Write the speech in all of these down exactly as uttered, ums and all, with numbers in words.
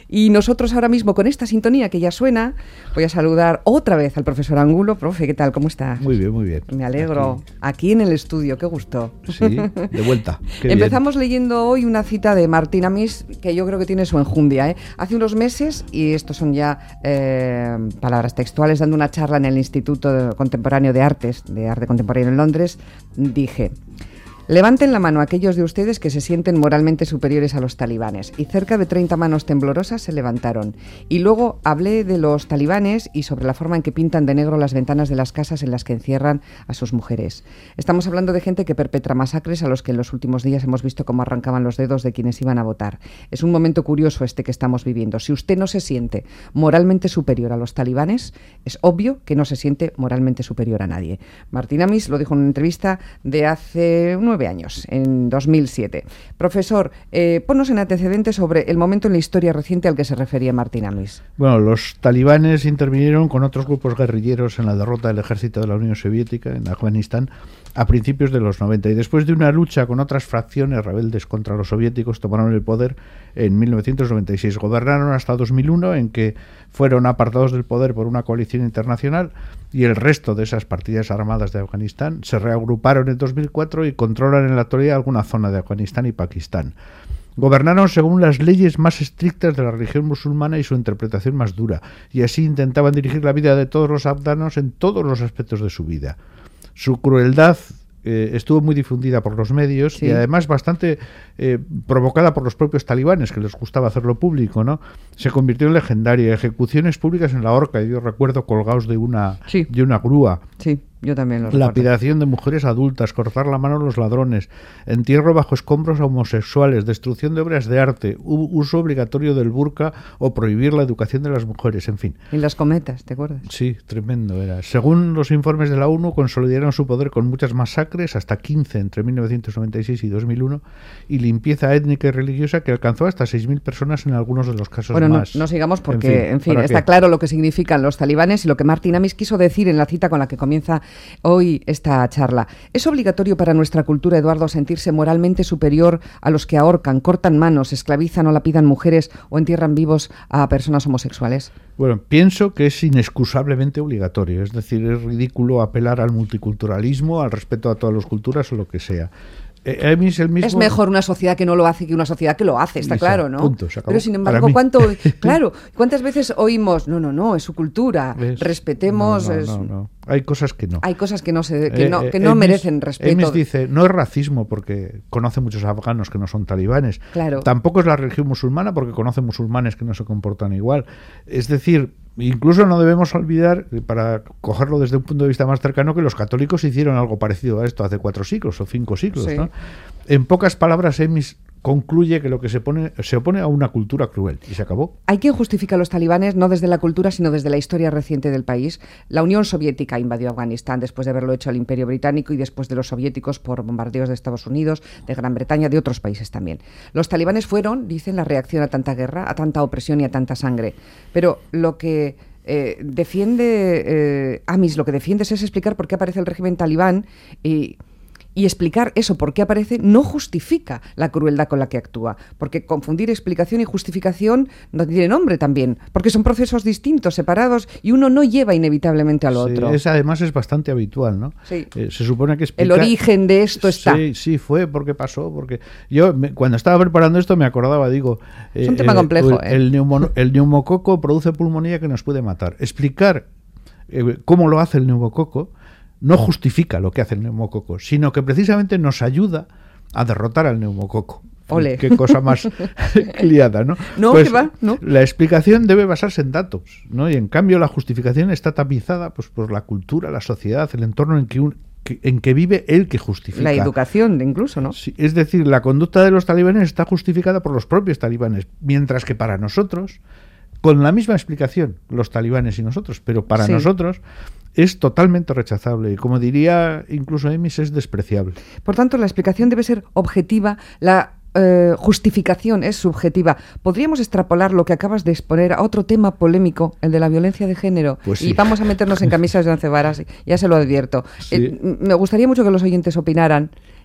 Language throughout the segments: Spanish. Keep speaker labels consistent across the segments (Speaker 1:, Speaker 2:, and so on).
Speaker 1: Y nosotros ahora mismo, con esta sintonía que ya suena, voy a saludar otra vez al profesor Angulo. Profe, ¿qué tal? ¿Cómo está?
Speaker 2: Muy bien, muy bien.
Speaker 1: Me alegro. Aquí, Aquí en el estudio, qué gusto.
Speaker 2: Sí, de vuelta. Qué
Speaker 1: Empezamos
Speaker 2: bien.
Speaker 1: leyendo hoy una cita de Martín Amis, que yo creo que tiene su enjundia, ¿eh? Hace unos meses, y estos son ya eh, palabras textuales, dando una charla en el Instituto Contemporáneo de Artes, de Arte Contemporáneo en Londres, dije: levanten la mano aquellos de ustedes que se sienten moralmente superiores a los talibanes. Y cerca de treinta manos temblorosas se levantaron. Y luego hablé de los talibanes y sobre la forma en que pintan de negro las ventanas de las casas en las que encierran a sus mujeres. Estamos hablando de gente que perpetra masacres a los que en los últimos días hemos visto cómo arrancaban los dedos de quienes iban a votar. Es un momento curioso este que estamos viviendo. Si usted no se siente moralmente superior a los talibanes, es obvio que no se siente moralmente superior a nadie. Martín Amis lo dijo en una entrevista de hace nueve años, en dos mil siete. Profesor, eh, ponnos en antecedentes sobre el momento en la historia reciente al que se refería Martín Amis.
Speaker 2: Bueno, los talibanes intervinieron con otros grupos guerrilleros en la derrota del ejército de la Unión Soviética en Afganistán a principios de los noventa, y después de una lucha con otras fracciones rebeldes contra los soviéticos tomaron el poder en mil novecientos noventa y seis. Gobernaron hasta dos mil uno, en que fueron apartados del poder por una coalición internacional, y el resto de esas partidas armadas de Afganistán se reagruparon en dos mil cuatro y controlan en la actualidad alguna zona de Afganistán y Pakistán. Gobernaron según las leyes más estrictas de la religión musulmana y su interpretación más dura, y así intentaban dirigir la vida de todos los afganos en todos los aspectos de su vida. Su crueldad eh, estuvo muy difundida por los medios, sí, y además bastante eh, provocada por los propios talibanes, que les gustaba hacerlo público, ¿no? Se convirtió en legendaria. Ejecuciones públicas en la horca, yo recuerdo colgados de una, sí. de una grúa.
Speaker 1: Sí. Yo también lo recuerdo.
Speaker 2: Lapidación de mujeres adultas, cortar la mano a los ladrones, entierro bajo escombros a homosexuales, destrucción de obras de arte, uso obligatorio del burka o prohibir la educación de las mujeres, en fin.
Speaker 1: Y las cometas, ¿te acuerdas?
Speaker 2: Sí, tremendo era. Según los informes de la ONU, consolidaron su poder con muchas masacres, hasta quince entre mil novecientos noventa y seis y dos mil uno, y limpieza étnica y religiosa que alcanzó hasta seis mil personas en algunos de los casos
Speaker 1: bueno,
Speaker 2: más.
Speaker 1: No, no sigamos porque, en fin, en fin está qué? claro lo que significan los talibanes y lo que Martín Amis quiso decir en la cita con la que comienza hoy esta charla. ¿Es obligatorio para nuestra cultura, Eduardo, sentirse moralmente superior a los que ahorcan, cortan manos, esclavizan o lapidan mujeres o entierran vivos a personas homosexuales?
Speaker 2: Bueno, pienso que es inexcusablemente obligatorio. Es decir, es ridículo apelar al multiculturalismo, al respeto a todas las culturas o lo que sea. Eh, el mismo...
Speaker 1: Es mejor una sociedad que no lo hace que una sociedad que lo hace, está
Speaker 2: Esa,
Speaker 1: claro, ¿no?
Speaker 2: Punto, se acabó.
Speaker 1: Pero sin embargo, ¿cuánto, claro, ¿cuántas veces oímos, no, no, no, es su cultura, ¿ves? Respetemos...
Speaker 2: No, no,
Speaker 1: es...
Speaker 2: no, no. Hay cosas que no.
Speaker 1: Hay cosas que no, se, que
Speaker 2: eh,
Speaker 1: no, que
Speaker 2: eh,
Speaker 1: no
Speaker 2: Emis,
Speaker 1: merecen respeto.
Speaker 2: Emis dice, no es racismo porque conoce muchos afganos que no son talibanes.
Speaker 1: Claro.
Speaker 2: Tampoco es la religión musulmana porque conoce musulmanes que no se comportan igual. Es decir, incluso no debemos olvidar, para cogerlo desde un punto de vista más cercano, que los católicos hicieron algo parecido a esto hace cuatro siglos o cinco siglos, sí. ¿no? En pocas palabras, Emis concluye que lo que se pone se opone a una cultura cruel, y se acabó.
Speaker 1: Hay quien justifica a los talibanes no desde la cultura, sino desde la historia reciente del país. La Unión Soviética invadió Afganistán después de haberlo hecho al Imperio Británico y después de los soviéticos por bombardeos de Estados Unidos, de Gran Bretaña, de otros países también. Los talibanes fueron, dicen, la reacción a tanta guerra, a tanta opresión y a tanta sangre. Pero lo que eh, defiende eh, Amis, lo que defiendes es explicar por qué aparece el régimen talibán y... Y explicar eso, por qué aparece, no justifica la crueldad con la que actúa. Porque confundir explicación y justificación no tiene nombre también. Porque son procesos distintos, separados, y uno no lleva inevitablemente al otro.
Speaker 2: Sí, es, además es bastante habitual, ¿no?
Speaker 1: Sí.
Speaker 2: Eh, se supone que explica...
Speaker 1: El origen de esto está.
Speaker 2: Sí, sí, fue, porque pasó, porque... Yo, me, cuando estaba preparando esto, me acordaba, digo...
Speaker 1: Eh, es un tema eh, complejo,
Speaker 2: el, ¿eh? El, neumo, el neumococo produce pulmonía que nos puede matar. Explicar eh, cómo lo hace el neumococo no justifica lo que hace el neumococo, sino que precisamente nos ayuda a derrotar al neumococo.
Speaker 1: Ole.
Speaker 2: Qué cosa más liada, ¿no?
Speaker 1: No,
Speaker 2: pues,
Speaker 1: que va, no.
Speaker 2: La explicación debe basarse en datos, ¿no? Y en cambio la justificación está tapizada pues, por la cultura, la sociedad, el entorno en que, un, que, en que vive el que justifica.
Speaker 1: La educación, incluso, ¿no?
Speaker 2: Sí, es decir, la conducta de los talibanes está justificada por los propios talibanes, mientras que para nosotros, con la misma explicación, los talibanes y nosotros, pero para sí. nosotros... es totalmente rechazable y, como diría incluso Emis, es despreciable.
Speaker 1: Por tanto, la explicación debe ser objetiva, la eh, justificación es subjetiva. ¿Podríamos extrapolar lo que acabas de exponer a otro tema polémico, el de la violencia de género?
Speaker 2: Pues sí.
Speaker 1: Y vamos a meternos en camisas de once varas, ya se lo advierto.
Speaker 2: Sí.
Speaker 1: Eh, me gustaría mucho que los oyentes opinaran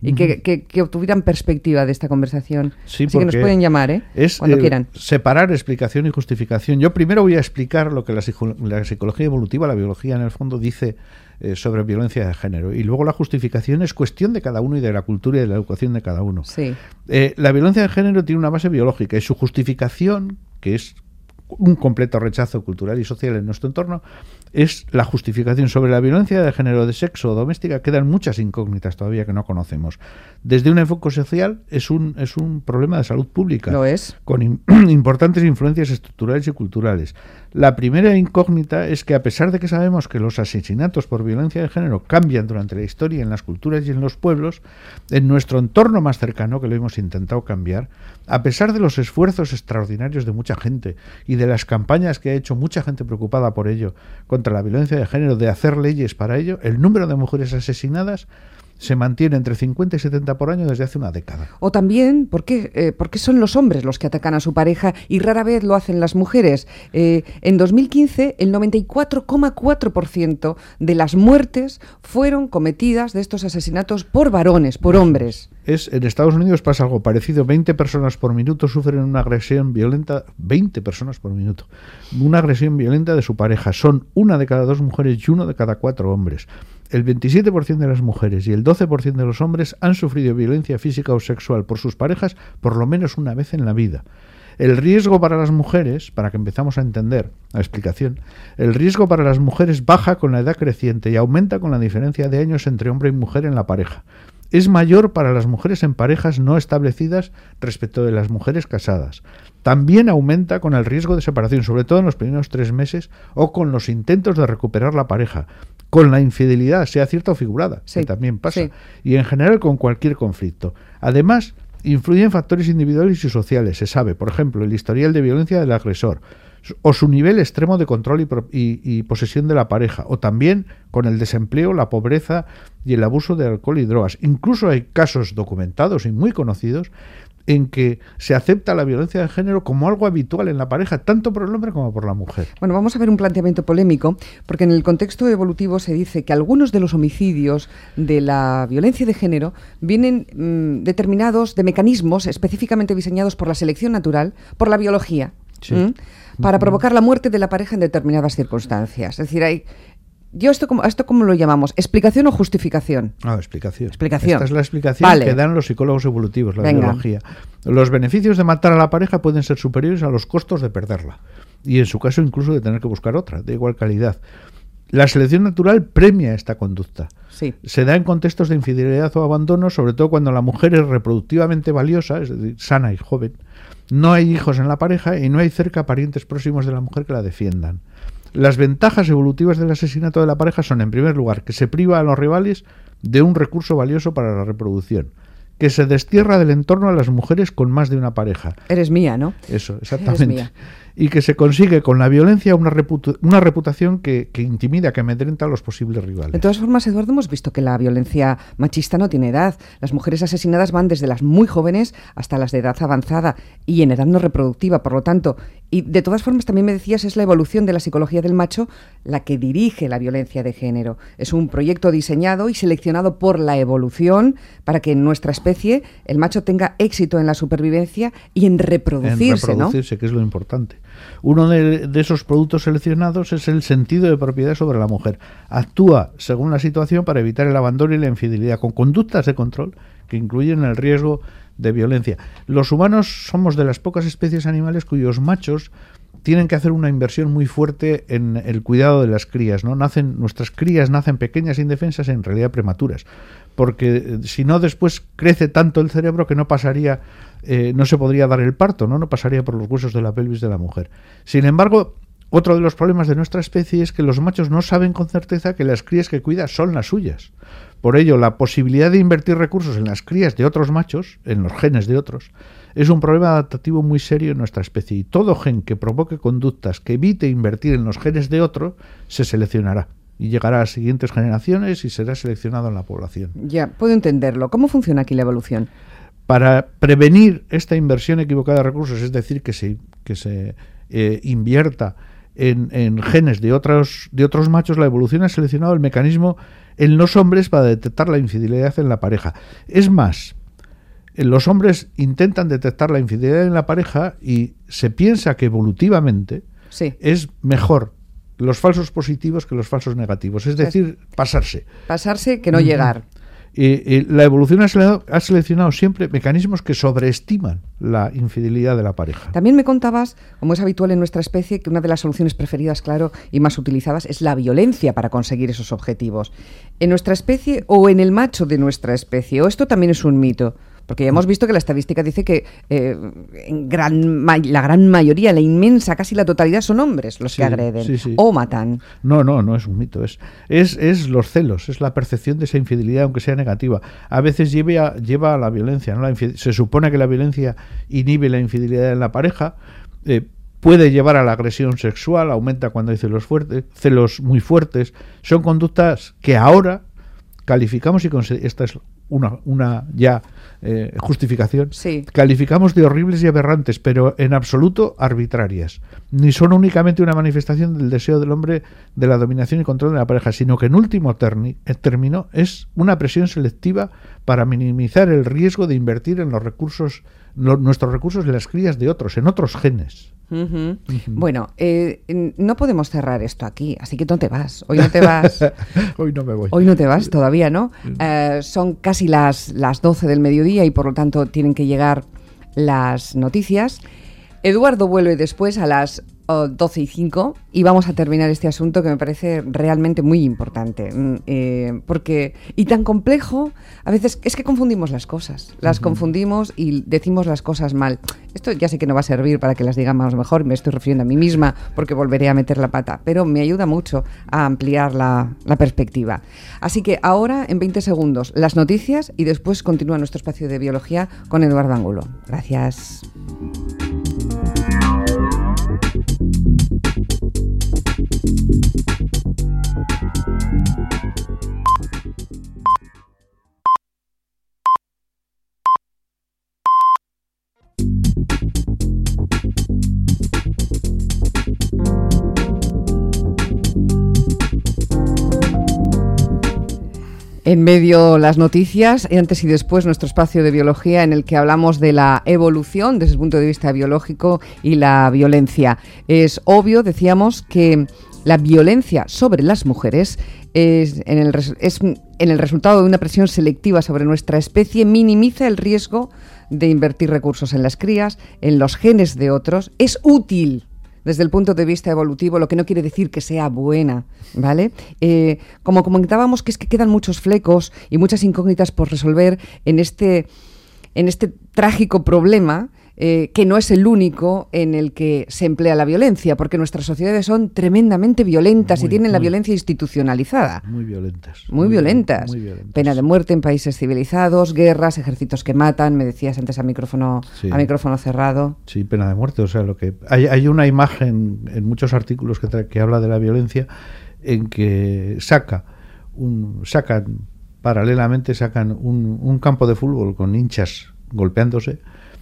Speaker 1: y uh-huh. que, que, que obtuvieran perspectiva de esta conversación.
Speaker 2: Sí,
Speaker 1: así que nos pueden llamar, ¿eh?
Speaker 2: Es,
Speaker 1: cuando
Speaker 2: eh,
Speaker 1: quieran.
Speaker 2: Separar explicación y justificación. Yo primero voy a explicar lo que la, psico- la psicología evolutiva, la biología en el fondo, dice eh, sobre violencia de género. Y luego la justificación es cuestión de cada uno y de la cultura y de la educación de cada uno.
Speaker 1: Sí.
Speaker 2: Eh, la violencia de género tiene una base biológica y su justificación, que es un completo rechazo cultural y social en nuestro entorno, es la justificación. Sobre la violencia de género, de sexo o doméstica quedan muchas incógnitas todavía que no conocemos. Desde un enfoque social es un, es un problema de salud pública.
Speaker 1: Lo es.
Speaker 2: Con in, importantes influencias estructurales y culturales. La primera incógnita es que, a pesar de que sabemos que los asesinatos por violencia de género cambian durante la historia en las culturas y en los pueblos, en nuestro entorno más cercano, que lo hemos intentado cambiar, a pesar de los esfuerzos extraordinarios de mucha gente y de las campañas que ha hecho mucha gente preocupada por ello, contra la violencia de género, de hacer leyes para ello, el número de mujeres asesinadas se mantiene entre cincuenta y setenta por año desde hace una década.
Speaker 1: O también, ¿por qué, eh, ¿por qué son los hombres los que atacan a su pareja y rara vez lo hacen las mujeres? Eh, en dos mil quince, el noventa y cuatro coma cuatro por ciento de las muertes fueron cometidas de estos asesinatos por varones, por hombres.
Speaker 2: Es, en Estados Unidos pasa algo parecido. veinte personas por minuto sufren una agresión violenta, veinte personas por minuto, una agresión violenta de su pareja. Son una de cada dos mujeres y uno de cada cuatro hombres. El veintisiete por ciento de las mujeres y el doce por ciento de los hombres han sufrido violencia física o sexual por sus parejas por lo menos una vez en la vida. El riesgo para las mujeres, para que empezamos a entender la explicación, el riesgo para las mujeres baja con la edad creciente y aumenta con la diferencia de años entre hombre y mujer en la pareja. Es mayor para las mujeres en parejas no establecidas respecto de las mujeres casadas. También aumenta con el riesgo de separación, sobre todo en los primeros tres meses, o con los intentos de recuperar la pareja, con la infidelidad, sea cierta o figurada, sí, que también pasa, sí. Y en general con cualquier conflicto. Además, influyen factores individuales y sociales. Se sabe, por ejemplo, el historial de violencia del agresor, o su nivel extremo de control y, y, y posesión de la pareja, o también con el desempleo, la pobreza y el abuso de alcohol y drogas. Incluso hay casos documentados y muy conocidos en que se acepta la violencia de género como algo habitual en la pareja, tanto por el hombre como por la mujer.
Speaker 1: Bueno, vamos a ver un planteamiento polémico, porque en el contexto evolutivo se dice que algunos de los homicidios de la violencia de género vienen mmm, determinados de mecanismos específicamente diseñados por la selección natural, por la biología, sí. ¿m? para provocar la muerte de la pareja en determinadas circunstancias. Es decir, hay... Yo esto como, ¿esto cómo lo llamamos? ¿Explicación o justificación?
Speaker 2: Ah, explicación.
Speaker 1: Explicación.
Speaker 2: Esta es la explicación vale. que dan los psicólogos evolutivos, la Venga. biología. Los beneficios de matar a la pareja pueden ser superiores a los costos de perderla. Y en su caso incluso de tener que buscar otra, de igual calidad. La selección natural premia esta conducta.
Speaker 1: Sí.
Speaker 2: Se da en contextos de infidelidad o abandono, sobre todo cuando la mujer es reproductivamente valiosa, es decir, sana y joven. No hay hijos en la pareja y no hay cerca parientes próximos de la mujer que la defiendan. Las ventajas evolutivas del asesinato de la pareja son, en primer lugar, que se priva a los rivales de un recurso valioso para la reproducción, que se destierra del entorno a las mujeres con más de una pareja.
Speaker 1: Eres mía, ¿no?
Speaker 2: Eso, exactamente. Eres mía. Y que se consigue con la violencia una, reputa- una reputación que, que intimida, que amedrenta a los posibles rivales.
Speaker 1: De todas formas, Eduardo, hemos visto que la violencia machista no tiene edad. Las mujeres asesinadas van desde las muy jóvenes hasta las de edad avanzada y en edad no reproductiva, por lo tanto. Y de todas formas, también me decías, es la evolución de la psicología del macho la que dirige la violencia de género. Es un proyecto diseñado y seleccionado por la evolución para que en nuestra especie el macho tenga éxito en la supervivencia y en reproducirse,
Speaker 2: en reproducirse,
Speaker 1: ¿no?
Speaker 2: que es lo importante. Uno de, de esos productos seleccionados es el sentido de propiedad sobre la mujer. Actúa según la situación para evitar el abandono y la infidelidad, con conductas de control que incluyen el riesgo de violencia. Los humanos somos de las pocas especies animales cuyos machos tienen que hacer una inversión muy fuerte en el cuidado de las crías, ¿no? Nacen, nuestras crías nacen pequeñas, indefensas, en realidad prematuras, porque eh, si no después crece tanto el cerebro que no pasaría, eh, no se podría dar el parto, ¿no? No pasaría por los huesos de la pelvis de la mujer. Sin embargo, otro de los problemas de nuestra especie es que los machos no saben con certeza que las crías que cuida son las suyas. Por ello, la posibilidad de invertir recursos en las crías de otros machos, en los genes de otros, es un problema adaptativo muy serio en nuestra especie. Y todo gen que provoque conductas que evite invertir en los genes de otro, se seleccionará. Y llegará a siguientes generaciones y será seleccionado en la población.
Speaker 1: Ya, puedo entenderlo. ¿Cómo funciona aquí la evolución?
Speaker 2: Para prevenir esta inversión equivocada de recursos, es decir, que se, que se eh, invierta en, en genes de otros, de otros machos, la evolución ha seleccionado el mecanismo en los hombres para detectar la infidelidad en la pareja. Es más, los hombres intentan detectar la infidelidad en la pareja y se piensa que evolutivamente
Speaker 1: sí.
Speaker 2: es mejor los falsos positivos que los falsos negativos. Es decir, pasarse.
Speaker 1: Pasarse que no uh-huh. llegar.
Speaker 2: Eh, eh, la evolución ha seleccionado, ha seleccionado siempre mecanismos que sobreestiman la infidelidad de la pareja.
Speaker 1: También me contabas, como es habitual en nuestra especie, que una de las soluciones preferidas, claro, y más utilizadas es la violencia para conseguir esos objetivos. ¿En nuestra especie o en el macho de nuestra especie? ¿O esto también es un mito? Porque ya hemos visto que la estadística dice que eh, en gran ma- la gran mayoría, la inmensa, casi la totalidad, son hombres los
Speaker 2: sí,
Speaker 1: que agreden
Speaker 2: sí, sí.
Speaker 1: o matan.
Speaker 2: No, no, no es un mito. Es, es, es los celos, es la percepción de esa infidelidad, aunque sea negativa. A veces lleva a, lleva a la violencia, ¿no? La infide- se supone que la violencia inhibe la infidelidad en la pareja, eh, puede llevar a la agresión sexual, aumenta cuando hay celos fuertes, celos muy fuertes. Son conductas que ahora calificamos y conse- esta es una, una ya eh, justificación,
Speaker 1: sí.
Speaker 2: calificamos de horribles y aberrantes, pero en absoluto arbitrarias. Ni son únicamente una manifestación del deseo del hombre de la dominación y control de la pareja, sino que en último terni- término es una presión selectiva para minimizar el riesgo de invertir en los recursos, lo, nuestros recursos en las crías de otros, en otros genes.
Speaker 1: Uh-huh. Uh-huh. Bueno, eh, no podemos cerrar esto aquí, así que no te vas. Hoy no te vas.
Speaker 2: Hoy no me voy.
Speaker 1: Hoy no te vas todavía, ¿no? Eh, son casi las, las doce del mediodía y por lo tanto tienen que llegar las noticias. Eduardo vuelve después a las oh, doce y cinco y vamos a terminar este asunto que me parece realmente muy importante. Eh, porque, y tan complejo, a veces es que confundimos las cosas. Las uh-huh. confundimos y decimos las cosas mal. Esto ya sé que no va a servir para que las digamos mejor, me estoy refiriendo a mí misma porque volveré a meter la pata, pero me ayuda mucho a ampliar la, la perspectiva. Así que ahora, en veinte segundos, las noticias y después continúa nuestro espacio de biología con Eduardo Angulo. Gracias. En medio las noticias, antes y después nuestro espacio de biología en el que hablamos de la evolución desde el punto de vista biológico y la violencia. Es obvio, decíamos, que la violencia sobre las mujeres es en el, res- es en el resultado de una presión selectiva sobre nuestra especie, minimiza el riesgo de invertir recursos en las crías, en los genes de otros, es útil desde el punto de vista evolutivo, lo que no quiere decir que sea buena, ¿vale? Eh, como comentábamos, que es que quedan muchos flecos y muchas incógnitas por resolver en este, en este trágico problema, eh, que no es el único en el que se emplea la violencia, porque nuestras sociedades son tremendamente violentas muy, y tienen muy, la violencia institucionalizada.
Speaker 2: Muy violentas.
Speaker 1: Muy,
Speaker 2: muy
Speaker 1: violentas.
Speaker 2: Muy violentas.
Speaker 1: Pena de muerte en países civilizados, guerras, ejércitos que matan, me decías antes a micrófono, sí. a micrófono cerrado.
Speaker 2: Sí, pena de muerte. O sea, lo que hay, hay una imagen en muchos artículos que, tra- que habla de la violencia en que saca un, sacan paralelamente sacan un, un campo de fútbol con hinchas golpeándose.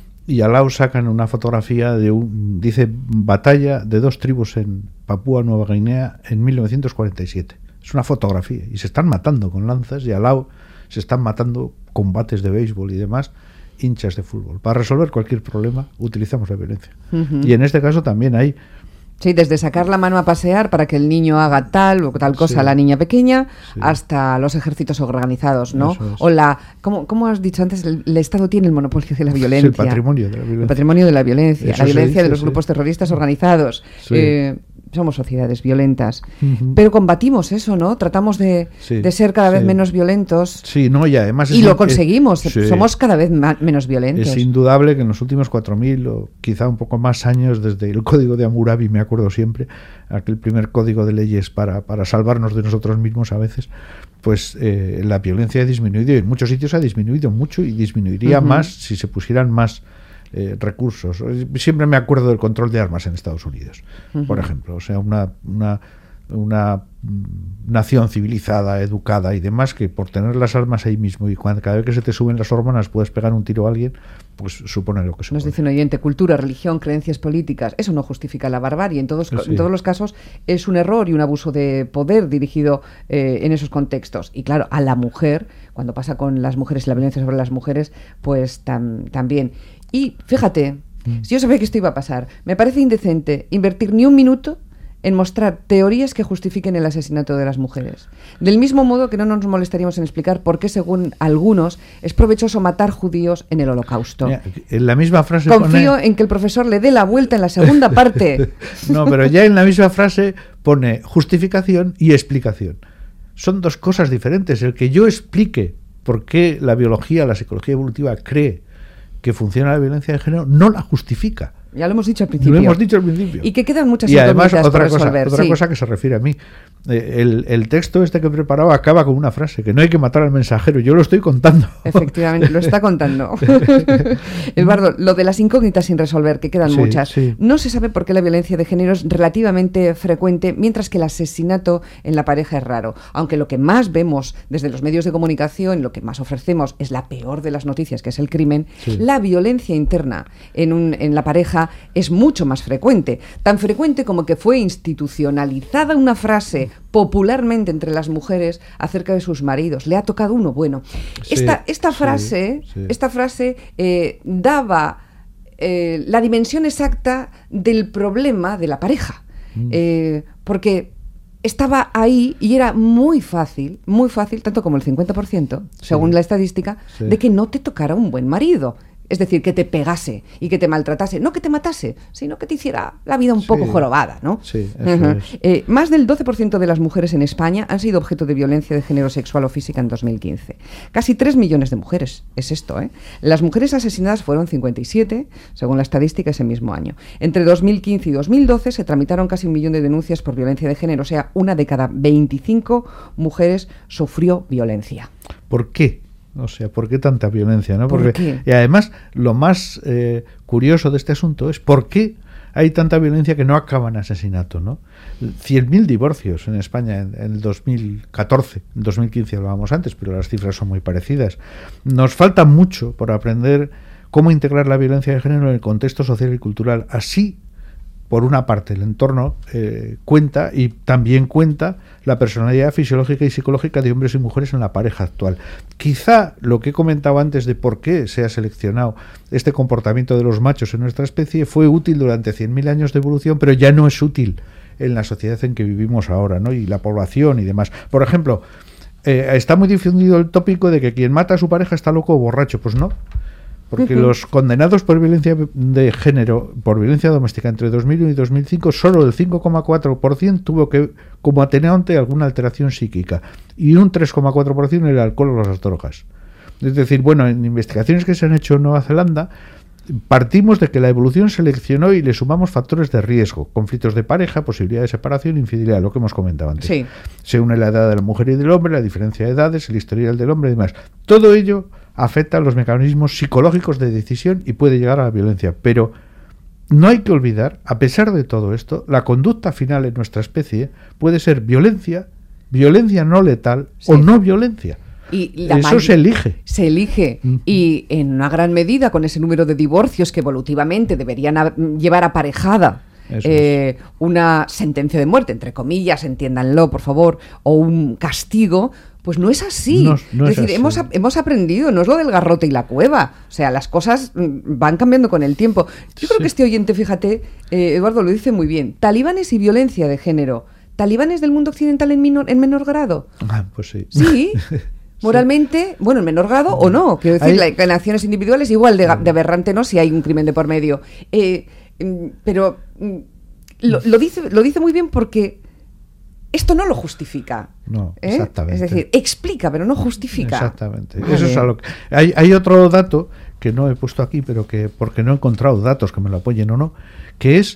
Speaker 2: Y al lado sacan una fotografía de un, dice, batalla de dos tribus en Papúa Nueva Guinea en mil novecientos cuarenta y siete. Es una fotografía. Y se están matando con lanzas y al lado se están matando combates de béisbol y demás, hinchas de fútbol. Para resolver cualquier problema utilizamos la violencia. Uh-huh. Y en este caso también hay...
Speaker 1: Sí, desde sacar la mano a pasear para que el niño haga tal o tal cosa a sí. la niña pequeña, sí. hasta los ejércitos organizados, ¿no? O la, ¿cómo, ¿cómo has dicho antes? El, el Estado tiene el monopolio de la violencia.
Speaker 2: Sí, el patrimonio de la violencia.
Speaker 1: El patrimonio de la violencia,
Speaker 2: Eso
Speaker 1: la violencia
Speaker 2: dice,
Speaker 1: de los
Speaker 2: sí.
Speaker 1: grupos terroristas organizados. Sí. Eh, somos sociedades violentas. Uh-huh. Pero combatimos eso, ¿no? Tratamos de, sí, de ser cada vez sí. menos violentos.
Speaker 2: Sí, no, y además...
Speaker 1: Y
Speaker 2: es,
Speaker 1: lo conseguimos,
Speaker 2: es,
Speaker 1: somos sí. cada vez ma- menos violentos.
Speaker 2: Es indudable que en los últimos cuatro mil o quizá un poco más años, desde el Código de Hammurabi, me acuerdo siempre, aquel primer código de leyes para, para salvarnos de nosotros mismos a veces, pues eh, la violencia ha disminuido y en muchos sitios ha disminuido mucho y disminuiría uh-huh. más si se pusieran más Eh, recursos. Siempre me acuerdo del control de armas en Estados Unidos, uh-huh. por ejemplo. O sea, una, una una nación civilizada, educada y demás, que por tener las armas ahí mismo y cuando cada vez que se te suben las hormonas puedes pegar un tiro a alguien, pues supone lo que supone.
Speaker 1: Nos dice un oyente, cultura, religión, creencias políticas, eso no justifica la barbarie. En todos, sí. en todos los casos es un error y un abuso de poder dirigido eh, en esos contextos. Y claro, a la mujer, cuando pasa con las mujeres y la violencia sobre las mujeres, pues tam, también. Y fíjate, mm. si yo sabía que esto iba a pasar, me parece indecente invertir ni un minuto en mostrar teorías que justifiquen el asesinato de las mujeres. Del mismo modo que no nos molestaríamos en explicar por qué, según algunos, es provechoso matar judíos en el Holocausto.
Speaker 2: Mira, en la misma frase
Speaker 1: Confío
Speaker 2: pone...
Speaker 1: en que el profesor le dé la vuelta en la segunda parte.
Speaker 2: No, pero ya en la misma frase pone justificación y explicación. Son dos cosas diferentes. El que yo explique por qué la biología, la psicología evolutiva cree que funciona la violencia de género, no la justifica.
Speaker 1: Ya lo hemos dicho al principio.
Speaker 2: Lo hemos dicho al principio.
Speaker 1: Y que quedan muchas
Speaker 2: y además
Speaker 1: incógnitas
Speaker 2: otra
Speaker 1: por
Speaker 2: cosa,
Speaker 1: resolver.
Speaker 2: otra
Speaker 1: sí.
Speaker 2: cosa que se refiere a mí. Eh, el, el texto este que he preparado acaba con una frase, que no hay que matar al mensajero. Yo lo estoy contando.
Speaker 1: Efectivamente, lo está contando. Eduardo, lo de las incógnitas sin resolver, que quedan
Speaker 2: sí,
Speaker 1: muchas.
Speaker 2: Sí.
Speaker 1: No se sabe por qué la violencia de género es relativamente frecuente, mientras que el asesinato en la pareja es raro. Aunque lo que más vemos desde los medios de comunicación, lo que más ofrecemos es la peor de las noticias, que es el crimen, sí. la violencia interna en, un, en la pareja es mucho más frecuente. Tan frecuente como que fue institucionalizada una frase popularmente entre las mujeres acerca de sus maridos. Le ha tocado uno bueno. Sí, esta, esta frase, sí, sí. esta frase eh, daba eh, la dimensión exacta del problema de la pareja. Mm. Eh, porque estaba ahí y era muy fácil, muy fácil, tanto como el cincuenta por ciento, sí. según la estadística, sí. de que no te tocara un buen marido. Es decir, que te pegase y que te maltratase. No que te matase, sino que te hiciera la vida un sí, poco jorobada, ¿no?
Speaker 2: Sí, eso
Speaker 1: uh-huh.
Speaker 2: es.
Speaker 1: Eh, más del doce por ciento de las mujeres en España han sido objeto de violencia de género sexual o física en dos mil quince. Casi tres millones de mujeres, es esto, ¿eh? Las mujeres asesinadas fueron cincuenta y siete, según la estadística, ese mismo año. Entre dos mil quince y dos mil doce se tramitaron casi un millón de denuncias por violencia de género, o sea, una de cada veinticinco mujeres sufrió violencia.
Speaker 2: ¿Por qué? O sea, ¿por qué tanta violencia? ¿no?
Speaker 1: Porque,
Speaker 2: ¿Por qué? Y además, lo más eh, curioso de este asunto es por qué hay tanta violencia que no acaba en asesinato, ¿no? cien mil divorcios en España en, en el dos mil catorce, en dos mil quince hablábamos antes, pero las cifras son muy parecidas. Nos falta mucho por aprender cómo integrar la violencia de género en el contexto social y cultural. Así, por una parte, el entorno eh, cuenta y también cuenta la personalidad fisiológica y psicológica de hombres y mujeres en la pareja actual. Quizá lo que he comentado antes de por qué se ha seleccionado este comportamiento de los machos en nuestra especie fue útil durante cien mil años de evolución, pero ya no es útil en la sociedad en que vivimos ahora, ¿no? Y la población y demás. Por ejemplo, eh, está muy difundido el tópico de que quien mata a su pareja está loco o borracho. Pues no. Porque uh-huh. los condenados por violencia de género, por violencia doméstica entre dos mil uno y dos mil cinco, solo el cinco coma cuatro por ciento tuvo que como atenuante alguna alteración psíquica y un tres coma cuatro por ciento el alcohol o las drogas. Es decir, bueno, en investigaciones que se han hecho en Nueva Zelanda, partimos de que la evolución seleccionó y le sumamos factores de riesgo, conflictos de pareja, posibilidad de separación, infidelidad, lo que hemos comentado antes.
Speaker 1: Sí.
Speaker 2: Se une la edad de la mujer y del hombre, la diferencia de edades, el historial del hombre y demás. Todo ello afecta a los mecanismos psicológicos de decisión y puede llegar a la violencia. Pero no hay que olvidar, a pesar de todo esto, la conducta final en nuestra especie puede ser violencia, violencia no letal sí. o no violencia.
Speaker 1: Y la
Speaker 2: Eso
Speaker 1: mal-
Speaker 2: se elige.
Speaker 1: Se elige. Mm. Y en una gran medida con ese número de divorcios que evolutivamente deberían a- llevar aparejada eh, es. una sentencia de muerte, entre comillas, entiéndanlo, por favor, o un castigo, pues no es así.
Speaker 2: No, no
Speaker 1: es
Speaker 2: es
Speaker 1: decir,
Speaker 2: así.
Speaker 1: Hemos, hemos aprendido, no es lo del garrote y la cueva. O sea, las cosas van cambiando con el tiempo. Yo creo
Speaker 2: sí.
Speaker 1: que este oyente, fíjate, eh, Eduardo lo dice muy bien. Talibanes y violencia de género. ¿Talibanes del mundo occidental en, minor, en menor grado?
Speaker 2: Ah, pues sí.
Speaker 1: Sí. Moralmente, bueno, en menor grado o no. Quiero decir, hay... la, en acciones individuales igual de, de aberrante, ¿no? Si hay un crimen de por medio. Eh, pero lo, lo, dice, lo dice muy bien porque esto no lo justifica.
Speaker 2: No,
Speaker 1: ¿eh?
Speaker 2: exactamente.
Speaker 1: Es decir, explica, pero no justifica.
Speaker 2: Exactamente. Vale. Eso es algo que... hay, hay otro dato que no he puesto aquí, pero que porque no he encontrado datos que me lo apoyen o no, que es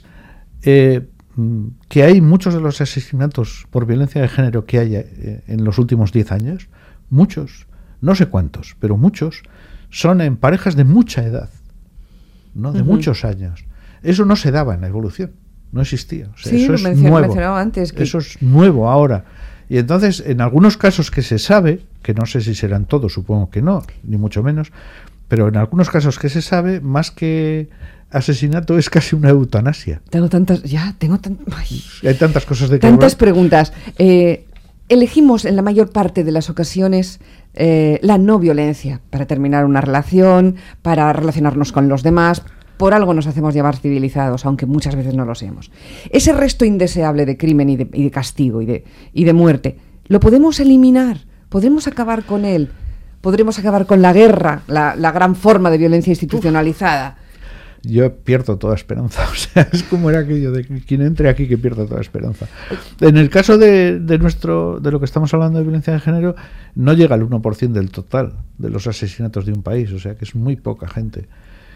Speaker 2: eh, que hay muchos de los asesinatos por violencia de género que hay eh, en los últimos diez años, muchos, no sé cuántos, pero muchos, son en parejas de mucha edad, ¿no? De uh-huh. muchos años. Eso no se daba en la evolución. no existía. O sea,
Speaker 1: sí,
Speaker 2: eso
Speaker 1: lo
Speaker 2: es
Speaker 1: mencionaba,
Speaker 2: nuevo.
Speaker 1: mencionaba antes. Que...
Speaker 2: Eso es nuevo ahora. Y entonces, en algunos casos que se sabe, que no sé si serán todos, supongo que no, ni mucho menos, pero en algunos casos que se sabe, más que asesinato es casi una eutanasia.
Speaker 1: Tengo tantas, ya, tengo tan...
Speaker 2: Hay tantas cosas de que
Speaker 1: tantas
Speaker 2: hablar.
Speaker 1: preguntas. Eh, elegimos en la mayor parte de las ocasiones eh, la no violencia para terminar una relación, para relacionarnos con los demás. Por algo nos hacemos llamar civilizados, aunque muchas veces no lo seamos. Ese resto indeseable de crimen y de, y de castigo y de, y de muerte, ¿lo podemos eliminar? ¿Podremos acabar con él? ¿Podremos acabar con la guerra, la, la gran forma de violencia institucionalizada?
Speaker 2: Uf. Yo pierdo toda esperanza. O sea, es como era aquello de quien entre aquí que pierda toda esperanza. En el caso de, de nuestro de lo que estamos hablando de violencia de género, no llega al uno por ciento del total de los asesinatos de un país. O sea, que es muy poca gente.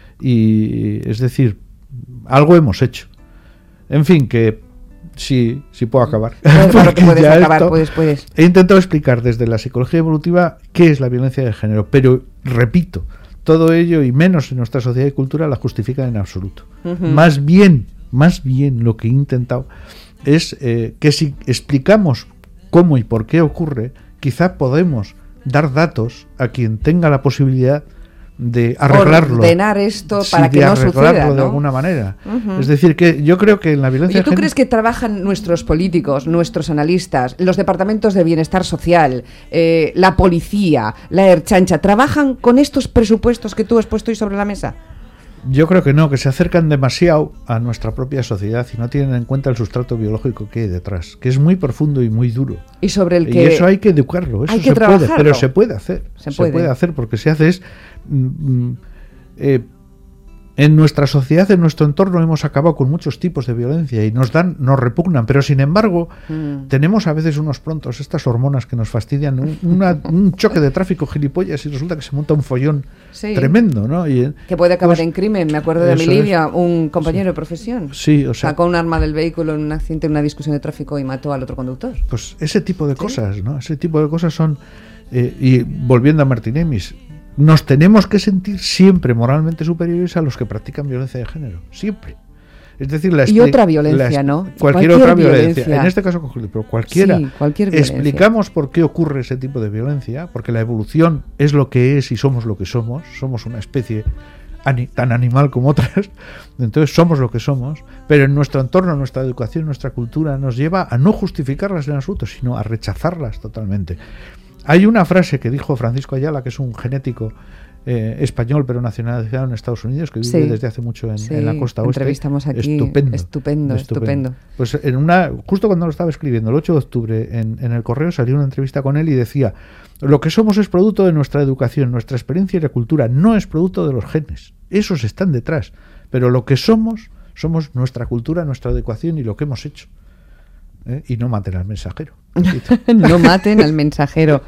Speaker 2: Y es decir, algo hemos hecho. En fin, que sí, sí puedo acabar.
Speaker 1: Claro que puedes acabar, puedes, puedes.
Speaker 2: He intentado explicar desde la psicología evolutiva qué es la violencia de género, pero repito, todo ello y menos en nuestra sociedad y cultura la justifican en absoluto. Uh-huh. Más bien, más bien lo que he intentado es eh, que si explicamos cómo y por qué ocurre, quizá podemos dar datos a quien tenga la posibilidad de arreglarlo,
Speaker 1: ordenar esto para
Speaker 2: sí,
Speaker 1: que
Speaker 2: de
Speaker 1: no
Speaker 2: arreglarlo
Speaker 1: suceda, ¿no?
Speaker 2: de alguna manera.
Speaker 1: Uh-huh.
Speaker 2: Es decir, que yo creo que en la violencia...
Speaker 1: Oye, ¿tú
Speaker 2: gen...
Speaker 1: crees que trabajan nuestros políticos, nuestros analistas, los departamentos de bienestar social, eh, la policía, la Ertzaintza, trabajan con estos presupuestos que tú has puesto hoy sobre la mesa?
Speaker 2: Yo creo que no, que se acercan demasiado a nuestra propia sociedad y no tienen en cuenta el sustrato biológico que hay detrás, que es muy profundo y muy duro.
Speaker 1: Y sobre el que
Speaker 2: y eso hay que educarlo, eso
Speaker 1: hay que
Speaker 2: se puede,
Speaker 1: trabajarlo.
Speaker 2: pero se puede hacer,
Speaker 1: se
Speaker 2: se
Speaker 1: puede,
Speaker 2: puede hacer porque se hace es mm, eh, en nuestra sociedad, en nuestro entorno hemos acabado con muchos tipos de violencia y nos dan, nos repugnan, pero sin embargo mm. tenemos a veces unos prontos, estas hormonas que nos fastidian, un, una, un choque de tráfico gilipollas y resulta que se monta un follón sí. tremendo, ¿no? Y,
Speaker 1: que puede acabar pues, en crimen. Me acuerdo de Lidia,
Speaker 2: es.
Speaker 1: un compañero
Speaker 2: sí.
Speaker 1: de profesión.
Speaker 2: Sí, o sea,
Speaker 1: sacó un arma del vehículo en un accidente, en una discusión de tráfico y mató al otro conductor.
Speaker 2: Pues ese tipo de
Speaker 1: ¿Sí?
Speaker 2: cosas, ¿no? Ese tipo de cosas son eh, y volviendo a Martinemis, nos tenemos que sentir siempre moralmente superiores a los que practican violencia de género, siempre. Es decir, la
Speaker 1: y otra violencia, la, ¿no?
Speaker 2: Cualquier, cualquier otra violencia. violencia, en este caso pero cualquiera.
Speaker 1: Sí, cualquier violencia.
Speaker 2: Explicamos por qué ocurre ese tipo de violencia, porque la evolución es lo que es y somos lo que somos, somos una especie ani- tan animal como otras, entonces somos lo que somos, pero en nuestro entorno, nuestra educación, nuestra cultura nos lleva a no justificarlas en absoluto, sino a rechazarlas totalmente. Hay una frase que dijo Francisco Ayala, que es un genético eh, español, pero nacionalizado en Estados Unidos, que vive sí, desde hace mucho en,
Speaker 1: sí,
Speaker 2: en la costa oeste.
Speaker 1: Entrevistamos aquí.
Speaker 2: Estupendo,
Speaker 1: estupendo, estupendo. estupendo.
Speaker 2: Pues en una, justo cuando lo estaba escribiendo, el ocho de octubre, en, en el Correo salió una entrevista con él y decía: lo que somos es producto de nuestra educación, nuestra experiencia y la cultura, no es producto de los genes. Esos están detrás. Pero lo que somos, somos nuestra cultura, nuestra educación y lo que hemos hecho. ¿Eh? Y no maten al mensajero.
Speaker 1: No maten al mensajero.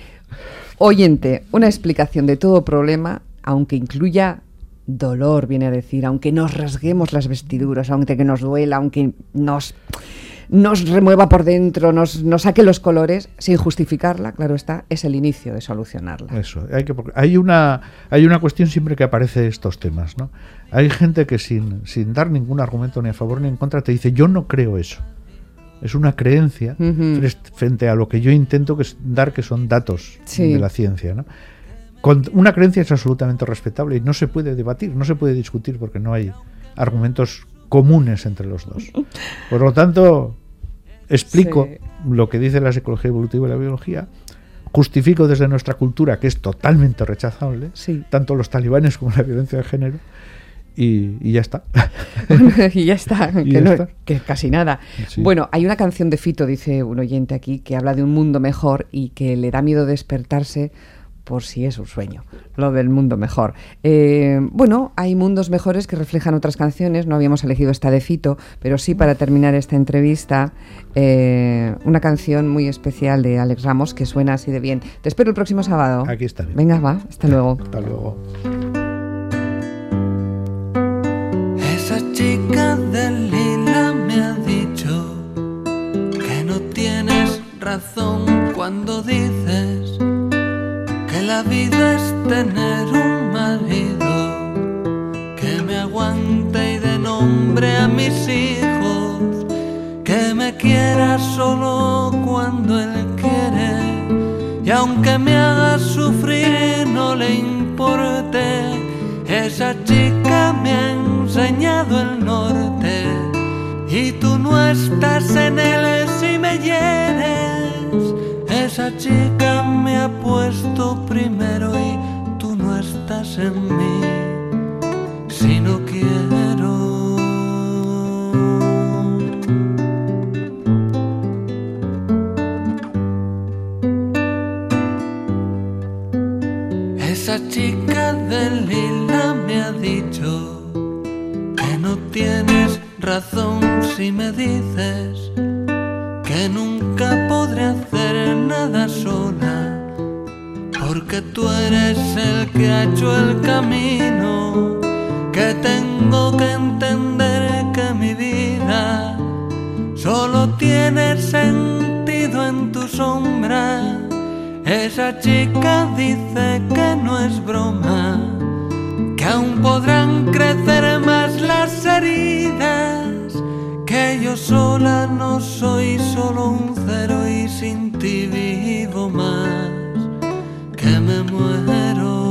Speaker 1: Oyente, una explicación de todo problema, aunque incluya dolor, viene a decir, aunque nos rasguemos las vestiduras, aunque que nos duela, aunque nos, nos remueva por dentro, nos, nos saque los colores, sin justificarla, claro está, es el inicio de solucionarla.
Speaker 2: Eso, hay que hay una hay una cuestión siempre que aparece estos temas, ¿no? Hay gente que sin, sin dar ningún argumento ni a favor ni en contra te dice: yo no creo eso. Es una creencia uh-huh. frente a lo que yo intento que es dar, que son datos sí. de la ciencia, ¿no? Con una creencia es absolutamente respetable y no se puede debatir, no se puede discutir porque no hay argumentos comunes entre los dos. Por lo tanto, explico sí. lo que dice la psicología evolutiva y la biología, justifico desde nuestra cultura que es totalmente rechazable, sí. tanto los talibanes como la violencia de género. Y, y ya está.
Speaker 1: y ya está, y que, ya no, está. que casi nada. Sí. Bueno, hay una canción de Fito, dice un oyente aquí, que habla de un mundo mejor y que le da miedo despertarse por si es un sueño, lo del mundo mejor. Eh, bueno, hay mundos mejores que reflejan otras canciones, no habíamos elegido esta de Fito, pero sí para terminar esta entrevista, eh, una canción muy especial de Alex Ramos que suena así de bien. Te espero el próximo sábado.
Speaker 2: Aquí está bien.
Speaker 1: Venga, va, hasta luego.
Speaker 2: Hasta luego.
Speaker 3: Chica de lila me ha dicho que no tienes razón cuando dices que la vida es tener un marido que me aguante y dé nombre a mis hijos. quiera solo cuando él quiere, y aunque me haga sufrir no le importe. Esa chica me ha enseñado el norte, y tú no estás en él si me hieres. Esa chica me ha puesto primero y tú no estás en mí si no quiero. Esa chica de lila me ha dicho que no tienes razón si me dices que nunca podré hacer nada sola, porque tú eres el que ha hecho el camino, que tengo que entender que mi vida solo tiene sentido en tu sombra. Esa chica dice que no es broma, que aún podrán crecer más las heridas, que yo sola no soy solo un cero y sin ti vivo más que me muero.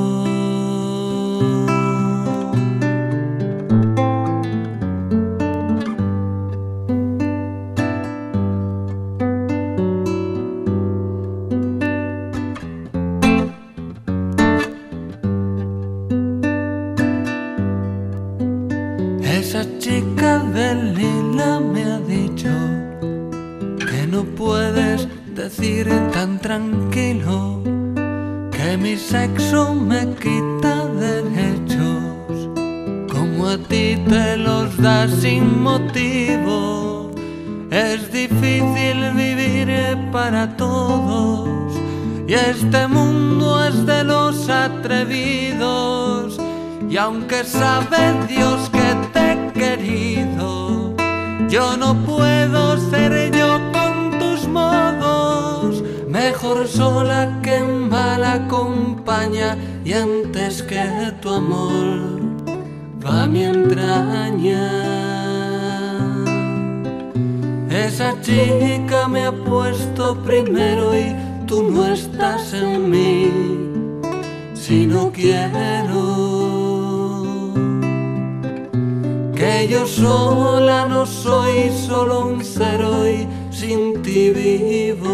Speaker 3: Esa chica de lila me ha dicho que no puedes decir tan tranquilo que mi sexo me quita derechos, como a ti te los da sin motivo. Es difícil vivir para todos y este mundo es de los atrevidos, y aunque sabe Dios que te he querido, yo no puedo ser yo con tus modos. Mejor sola que en mala compañía, y antes que tu amor va mi entraña. Esa chica me ha puesto primero y tú no estás en mí si no quiero. Que yo sola no soy solo un cero y sin ti vivo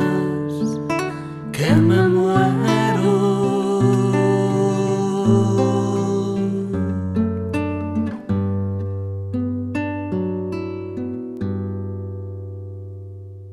Speaker 3: más que me muero.